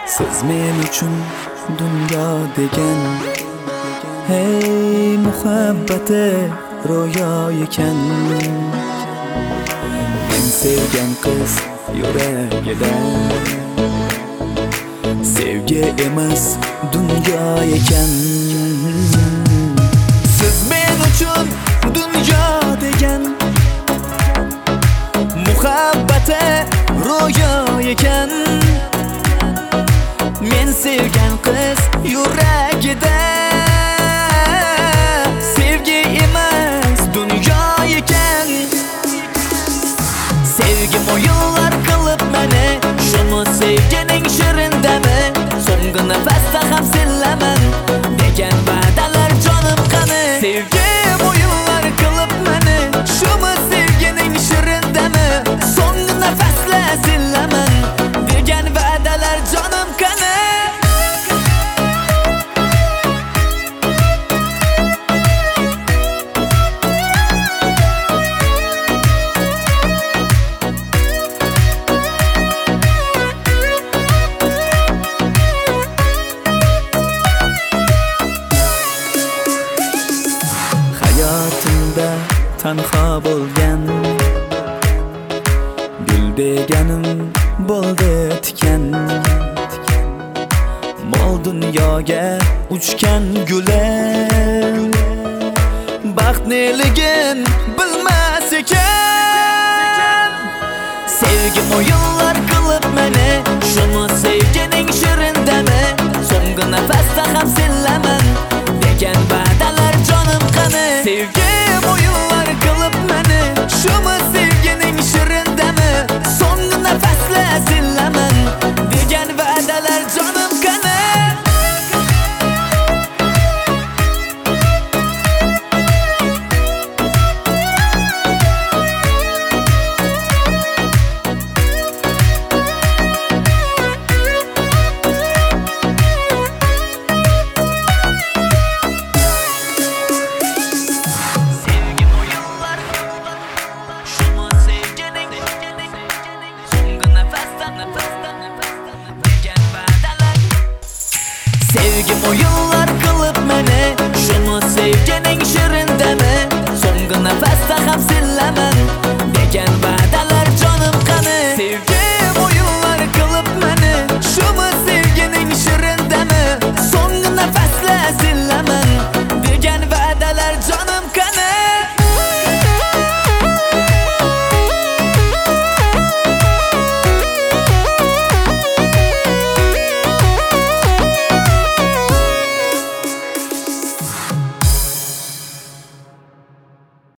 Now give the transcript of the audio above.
Siz men uchun dunyo degan, hey muhabbati ro'yo ekan. Men sevgan qiz yuragida sevgi emas dunyo ekan. Siz men uchun dunyo degan, muhabbati ro'yo ekan. Men sevgan qiz yuragida sevgi emas dunyo ekan. Sevgim o'yinlar qilib meni, shuni sevgining shirindami? So'nggi nafasda ham senlaman degan va'dalar jonim qani. Sevgim o'yinlar qilib meni, shuni sevgining shirindami? So'nggi nafasda senlaman degan va'dalar jonim qani. Hayotimda tanho bo'lgan, gul deganim bo'ldi tikan. Mol dunyoga uchgan gulim, baxt neligin bilmas ekan. Sevgim o'yinlar qilib meni, shuni sevgining shirindami? So'nggi nafasda ham senlaman degan va'dalar jonim qani. Sevgim o'yinlar qilib meni, shuni sevgining shirindami? So'nggi nafasda senlaman degan va'dalar jonim qani. Sevgim o'yinlar qilib meni, shuni sevgining shirindami? So'nggi nafasda ham senlaman